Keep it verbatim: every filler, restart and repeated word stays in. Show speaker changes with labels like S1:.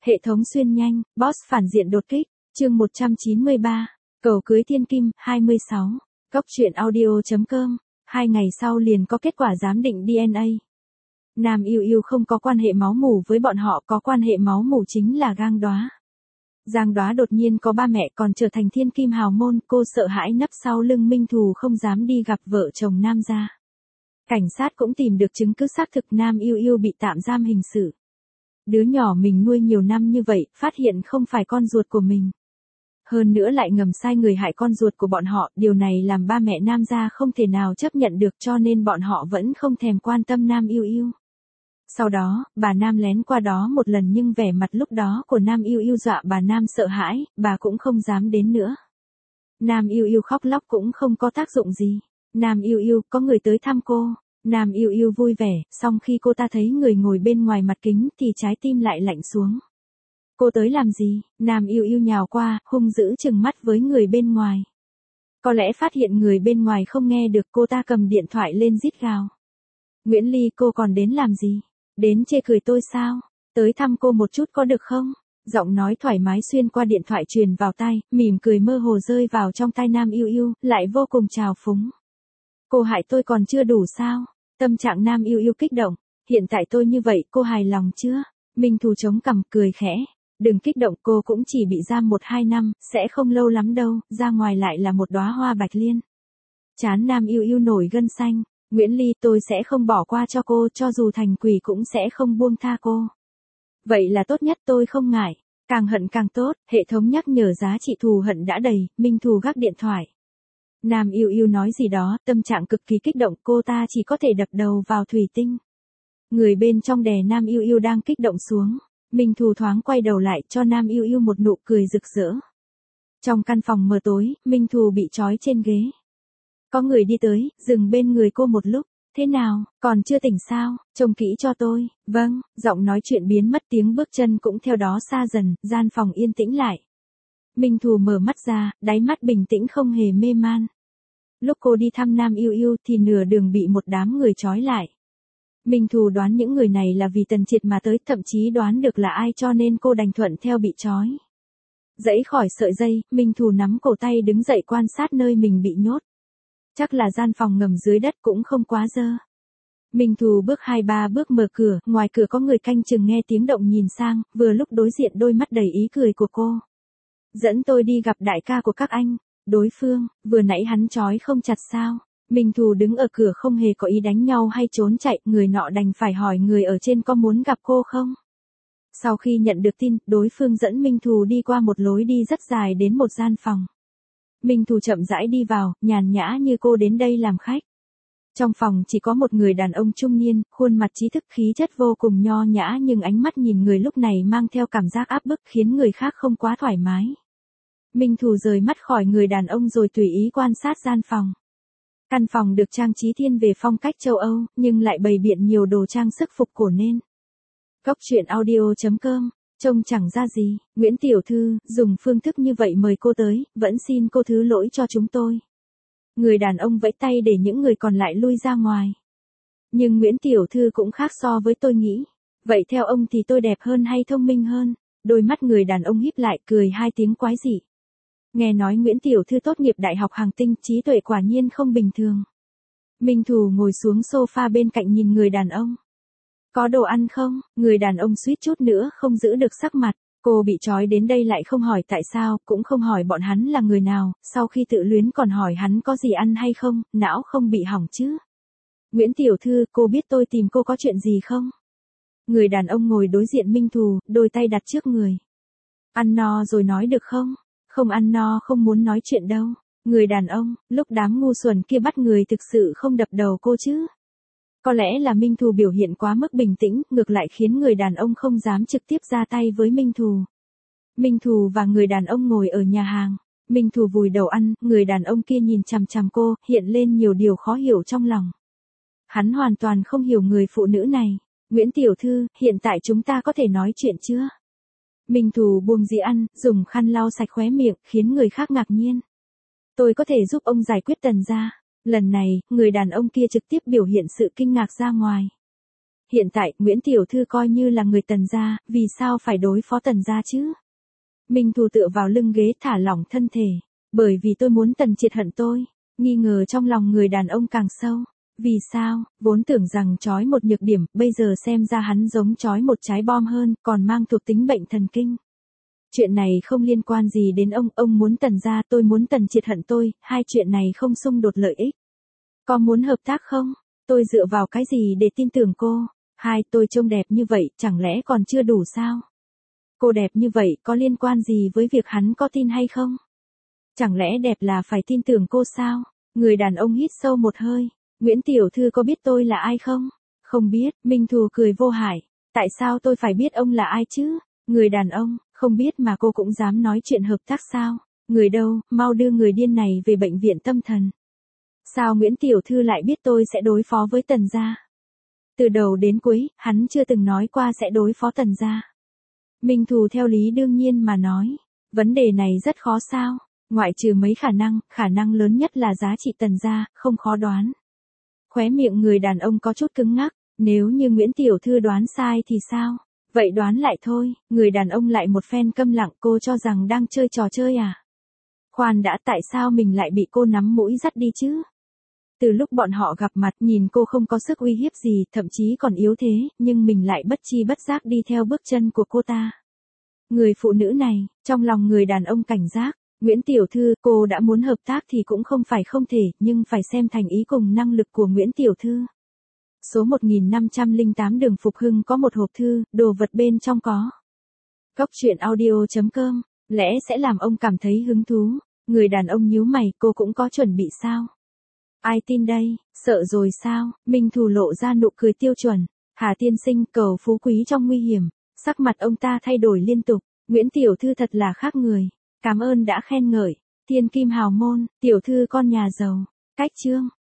S1: Hệ thống xuyên nhanh, boss phản diện đột kích, chương một trăm chín mươi ba, cầu cưới thiên kim, hai mươi sáu, Cốc truyện audio.com, hai ngày sau liền có kết quả giám định đê en a. Nam Yêu Yêu không có quan hệ máu mủ với bọn họ, có quan hệ máu mủ chính là Gang Đoá. Giang Đoá đột nhiên có ba mẹ còn trở thành thiên kim hào môn, cô sợ hãi nấp sau lưng Minh Thù không dám đi gặp vợ chồng Nam gia. Cảnh sát cũng tìm được chứng cứ xác thực Nam Yêu Yêu bị tạm giam hình sự. Đứa nhỏ mình nuôi nhiều năm như vậy, phát hiện không phải con ruột của mình. Hơn nữa lại ngầm sai người hại con ruột của bọn họ, điều này làm ba mẹ Nam gia không thể nào chấp nhận được, cho nên bọn họ vẫn không thèm quan tâm Nam Yêu Yêu. Sau đó, bà Nam lén qua đó một lần nhưng vẻ mặt lúc đó của Nam Yêu Yêu dọa bà Nam sợ hãi, bà cũng không dám đến nữa. Nam Yêu Yêu khóc lóc cũng không có tác dụng gì. Nam Yêu Yêu, có người tới thăm cô. Nam Yêu Yêu vui vẻ, song khi cô ta thấy người ngồi bên ngoài mặt kính thì trái tim lại lạnh xuống. Cô tới làm gì? Nam Yêu Yêu nhào qua, hung dữ trừng mắt với người bên ngoài. Có lẽ phát hiện người bên ngoài không nghe được, cô ta cầm điện thoại lên rít gào. Nguyễn Ly, cô còn đến làm gì? Đến chê cười tôi sao? Tới thăm cô một chút có được không? Giọng nói thoải mái xuyên qua điện thoại truyền vào tai, mỉm cười mơ hồ rơi vào trong tai Nam Yêu Yêu, lại vô cùng trào phúng. Cô hại tôi còn chưa đủ sao? Tâm trạng Nam Yêu Yêu kích động. Hiện tại tôi như vậy, cô hài lòng chưa? Minh Thù chống cằm cười khẽ. Đừng kích động, cô cũng chỉ bị giam một hai năm, sẽ không lâu lắm đâu, ra ngoài lại là một đóa hoa bạch liên. Chán Nam Yêu Yêu nổi gân xanh. Nguyễn Ly, tôi sẽ không bỏ qua cho cô, cho dù thành quỷ cũng sẽ không buông tha cô. Vậy là tốt nhất, tôi không ngại. Càng hận càng tốt, hệ thống nhắc nhở giá trị thù hận đã đầy, Minh Thù gác điện thoại. Nam Yêu Yêu nói gì đó, tâm trạng cực kỳ kích động, cô ta chỉ có thể đập đầu vào thủy tinh. Người bên trong đè Nam Yêu Yêu đang kích động xuống. Minh Thù thoáng quay đầu lại cho Nam Yêu Yêu một nụ cười rực rỡ. Trong căn phòng mờ tối, Minh Thù bị trói trên ghế. Có người đi tới, dừng bên người cô một lúc. Thế nào, còn chưa tỉnh sao? Trông kỹ cho tôi. Vâng, giọng nói chuyện biến mất, tiếng bước chân cũng theo đó xa dần, gian phòng yên tĩnh lại. Minh Thù mở mắt ra, đáy mắt bình tĩnh không hề mê man. Lúc cô đi thăm Nam Yêu Yêu thì nửa đường bị một đám người trói lại. Minh Thù đoán những người này là vì Tần Triệt mà tới, thậm chí đoán được là ai cho nên cô đành thuận theo bị trói. Dãy khỏi sợi dây, Minh Thù nắm cổ tay đứng dậy quan sát nơi mình bị nhốt. Chắc là gian phòng ngầm dưới đất, cũng không quá dơ. Minh Thù bước hai ba bước mở cửa, ngoài cửa có người canh chừng, nghe tiếng động nhìn sang, vừa lúc đối diện đôi mắt đầy ý cười của cô. Dẫn tôi đi gặp đại ca của các anh. Đối phương, vừa nãy hắn trói không chặt sao? Minh Thù đứng ở cửa không hề có ý đánh nhau hay trốn chạy, người nọ đành phải hỏi người ở trên có muốn gặp cô không? Sau khi nhận được tin, đối phương dẫn Minh Thù đi qua một lối đi rất dài đến một gian phòng. Minh Thù chậm rãi đi vào, nhàn nhã như cô đến đây làm khách. Trong phòng chỉ có một người đàn ông trung niên, khuôn mặt trí thức khí chất vô cùng nho nhã, nhưng ánh mắt nhìn người lúc này mang theo cảm giác áp bức khiến người khác không quá thoải mái. Minh Thù rời mắt khỏi người đàn ông rồi tùy ý quan sát gian phòng. Căn phòng được trang trí thiên về phong cách châu Âu, nhưng lại bày biện nhiều đồ trang sức phục cổ nên. Cốc truyện audio.com, trông chẳng ra gì. Nguyễn Tiểu Thư, dùng phương thức như vậy mời cô tới, vẫn xin cô thứ lỗi cho chúng tôi. Người đàn ông vẫy tay để những người còn lại lui ra ngoài. Nhưng Nguyễn Tiểu Thư cũng khác so với tôi nghĩ. Vậy theo ông thì tôi đẹp hơn hay thông minh hơn? Đôi mắt người đàn ông híp lại, cười hai tiếng quái dị. Nghe nói Nguyễn Tiểu Thư tốt nghiệp Đại học Hàng Tinh, trí tuệ quả nhiên không bình thường. Minh Thù ngồi xuống sofa bên cạnh nhìn người đàn ông. Có đồ ăn không? Người đàn ông suýt chút nữa không giữ được sắc mặt. Cô bị trói đến đây lại không hỏi tại sao, cũng không hỏi bọn hắn là người nào, sau khi tự luyến còn hỏi hắn có gì ăn hay không, não không bị hỏng chứ. Nguyễn Tiểu Thư, cô biết tôi tìm cô có chuyện gì không? Người đàn ông ngồi đối diện Minh Thù, đôi tay đặt trước người. Ăn no rồi nói được không? Không ăn no không muốn nói chuyện đâu. Người đàn ông, lúc đám ngu xuẩn kia bắt người thực sự không đập đầu cô chứ? Có lẽ là Minh Thù biểu hiện quá mức bình tĩnh, ngược lại khiến người đàn ông không dám trực tiếp ra tay với Minh Thù. Minh Thù và người đàn ông ngồi ở nhà hàng. Minh Thù vùi đầu ăn, người đàn ông kia nhìn chằm chằm cô, hiện lên nhiều điều khó hiểu trong lòng. Hắn hoàn toàn không hiểu người phụ nữ này. Nguyễn Tiểu Thư, hiện tại chúng ta có thể nói chuyện chưa? Minh Thù buông dĩa ăn, dùng khăn lau sạch khóe miệng, khiến người khác ngạc nhiên. Tôi có thể giúp ông giải quyết Tần gia. Lần này, người đàn ông kia trực tiếp biểu hiện sự kinh ngạc ra ngoài. Hiện tại, Nguyễn Tiểu Thư coi như là người Tần gia, vì sao phải đối phó Tần gia chứ? Minh Thù tựa vào lưng ghế thả lỏng thân thể. Bởi vì tôi muốn Tần Triệt hận tôi. Nghi ngờ trong lòng người đàn ông càng sâu. Vì sao, vốn tưởng rằng trói một nhược điểm, bây giờ xem ra hắn giống trói một trái bom hơn, còn mang thuộc tính bệnh thần kinh. Chuyện này không liên quan gì đến ông, ông muốn Tần gia, tôi muốn Tần Triệt hận tôi, hai chuyện này không xung đột lợi ích. Có muốn hợp tác không? Tôi dựa vào cái gì để tin tưởng cô? Hai, tôi trông đẹp như vậy, chẳng lẽ còn chưa đủ sao? Cô đẹp như vậy, có liên quan gì với việc hắn có tin hay không? Chẳng lẽ đẹp là phải tin tưởng cô sao? Người đàn ông hít sâu một hơi. Nguyễn Tiểu Thư có biết tôi là ai không? Không biết, Minh Thù cười vô hại. Tại sao tôi phải biết ông là ai chứ? Người đàn ông, không biết mà cô cũng dám nói chuyện hợp tác sao? Người đâu, mau đưa người điên này về bệnh viện tâm thần. Sao Nguyễn Tiểu Thư lại biết tôi sẽ đối phó với Tần gia? Từ đầu đến cuối, hắn chưa từng nói qua sẽ đối phó Tần gia. Minh Thù theo lý đương nhiên mà nói. Vấn đề này rất khó sao? Ngoại trừ mấy khả năng, khả năng lớn nhất là giá trị Tần gia, không khó đoán. Khóe miệng người đàn ông có chút cứng ngắc. Nếu như Nguyễn Tiểu Thư đoán sai thì sao? Vậy đoán lại thôi. Người đàn ông lại một phen câm lặng. Cô cho rằng đang chơi trò chơi à? Khoan đã, tại sao mình lại bị cô nắm mũi dắt đi chứ? Từ lúc bọn họ gặp mặt, nhìn cô không có sức uy hiếp gì, thậm chí còn yếu thế, nhưng mình lại bất chi bất giác đi theo bước chân của cô ta. Người phụ nữ này, trong lòng người đàn ông cảnh giác. Nguyễn Tiểu Thư, cô đã muốn hợp tác thì cũng không phải không thể, nhưng phải xem thành ý cùng năng lực của Nguyễn Tiểu Thư. Số một nghìn năm trăm lẻ tám đường Phục Hưng có một hộp thư, đồ vật bên trong có. Góc truyện audio chấm com, lẽ sẽ làm ông cảm thấy hứng thú. Người đàn ông nhíu mày, cô cũng có chuẩn bị sao? Ai tin đây, sợ rồi sao? Minh Thù lộ ra nụ cười tiêu chuẩn. Hà tiên sinh, cầu phú quý trong nguy hiểm. Sắc mặt ông ta thay đổi liên tục. Nguyễn Tiểu Thư thật là khác người. Cảm ơn đã khen ngợi. Thiên kim hào môn, tiểu thư con nhà giàu. Cách chương.